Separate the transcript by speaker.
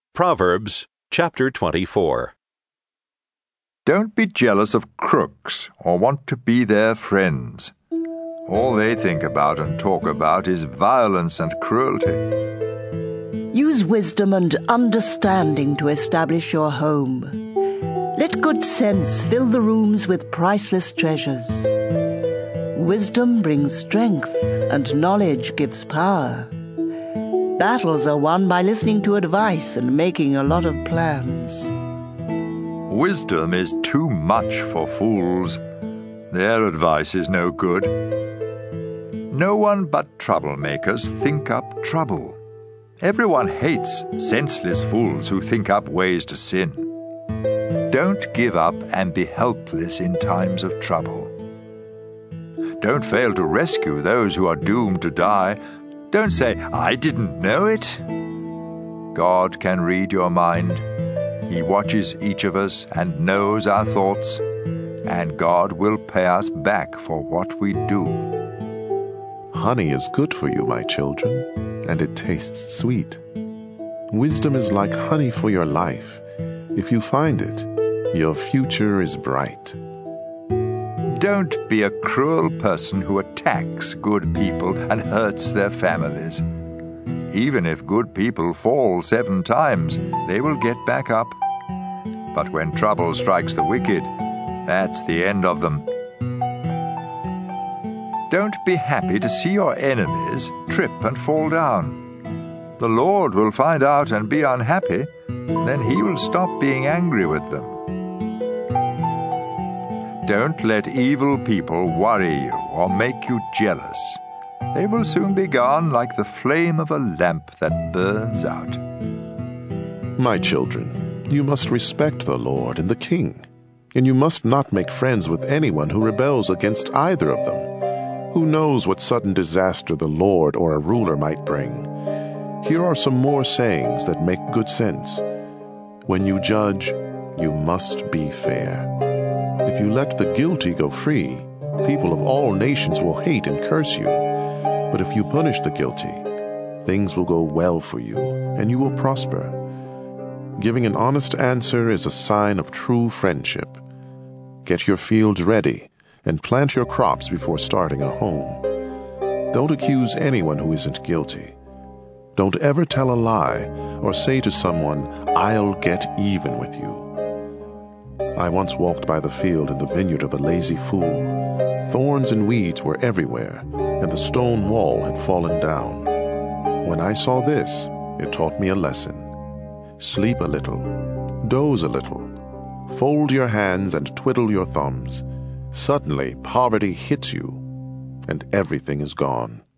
Speaker 1: Proverbs chapter 24.
Speaker 2: Don't be jealous of crooks or want to be their friends. All they think about and talk about is violence and cruelty.
Speaker 3: Use wisdom and understanding to establish your home. Let good sense fill the rooms with priceless treasures. Wisdom brings strength, and knowledge gives power. Battles are won by listening to advice and making a lot of plans.
Speaker 2: Wisdom is too much for fools. Their advice is no good. No one but troublemakers think up trouble. Everyone hates senseless fools who think up ways to sin. Don't give up and be helpless in times of trouble. Don't fail to rescue those who are doomed to die. Don't say, "I didn't know it." God can read your mind. He watches each of us and knows our thoughts, and God will pay us back for what we do.
Speaker 4: Honey is good for you, my children, and it tastes sweet. Wisdom is like honey for your life. If you find it, your future is bright.
Speaker 2: Don't be a cruel person who attacks good people and hurts their families. Even if good people fall 7 times, they will get back up. But when trouble strikes the wicked, that's the end of them. Don't be happy to see your enemies trip and fall down. The Lord will find out and be unhappy, then He will stop being angry with them. Don't let evil people worry you or make you jealous. They will soon be gone like the flame of a lamp that burns out.
Speaker 4: My children, you must respect the Lord and the King, and you must not make friends with anyone who rebels against either of them. Who knows what sudden disaster the Lord or a ruler might bring? Here are some more sayings that make good sense. When you judge, you must be fair. If you let the guilty go free, people of all nations will hate and curse you. But if you punish the guilty, things will go well for you, and you will prosper. Giving an honest answer is a sign of true friendship. Get your fields ready and plant your crops before starting a home. Don't accuse anyone who isn't guilty. Don't ever tell a lie or say to someone, "I'll get even with you." I once walked by the field in the vineyard of a lazy fool. Thorns and weeds were everywhere, and the stone wall had fallen down. When I saw this, it taught me a lesson. Sleep a little, doze a little, fold your hands and twiddle your thumbs. Suddenly, poverty hits you, and everything is gone.